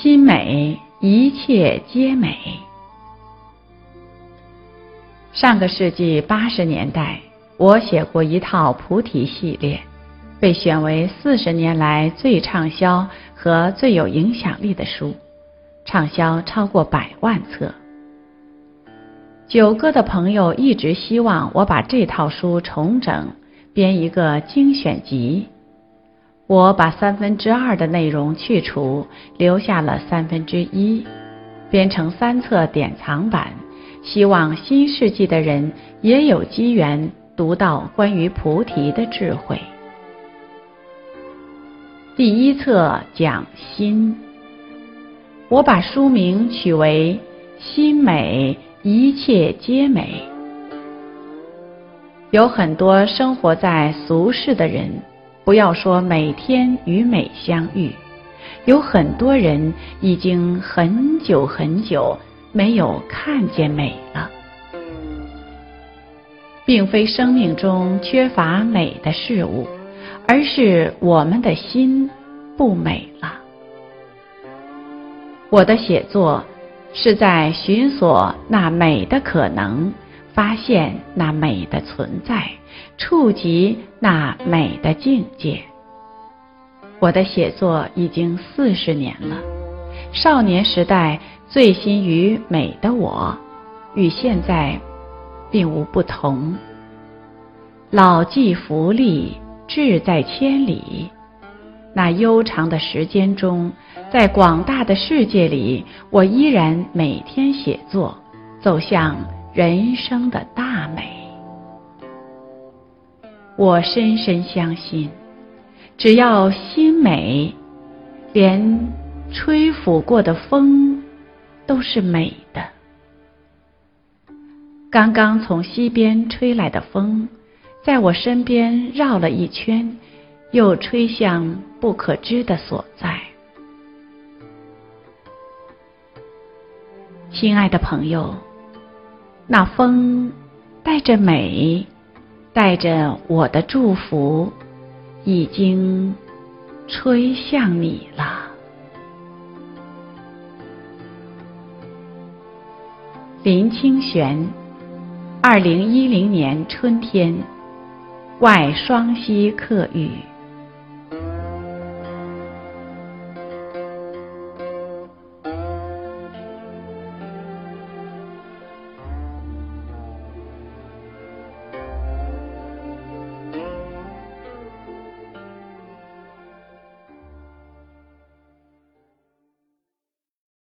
心美，一切皆美。上个世纪80年代，我写过一套菩提系列，被选为40年来最畅销和最有影响力的书，畅销超过100万册。9个的朋友一直希望我把这套书重整，编一个精选集。我把2/3的内容去除，留下了1/3，编成3册典藏版，希望新世纪的人也有机缘读到关于菩提的智慧。第1册讲心，我把书名取为心美，一切皆美。有很多生活在俗世的人，不要说每天与美相遇，有很多人已经很久很久没有看见美了。并非生命中缺乏美的事物，而是我们的心不美了。我的写作是在寻索那美的可能，发现那美的存在，触及那美的境界。我的写作已经40年了，少年时代醉心于美的我，与现在并无不同。老骥伏枥，志在千里。那悠长的时间中，在广大的世界里，我依然每天写作，走向人生的大美。我深深相信，只要心美，连吹拂过的风都是美的。刚刚从西边吹来的风，在我身边绕了一圈，又吹向不可知的所在。亲爱的朋友，那风带着美，带着我的祝福，已经吹向你了。林清玄，2010年春天，外双溪客寓。